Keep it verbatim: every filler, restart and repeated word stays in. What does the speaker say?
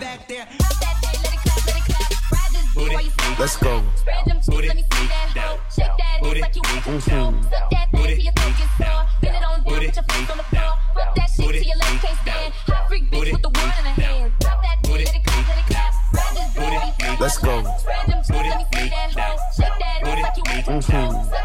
back there. Let's go. Booty, down. Booty, Mm-hmm. suck that thing till your throat gets sore. Bend it on down, put your face on the floor. Rub that shit till your legs can't stand. Hot freak bitch with the one in her hand. Drop that thing, let it clap, let it clap. Ride this booty, Let's go. Spread them cheeks, let me see that hoe. Shake that ass like you want control.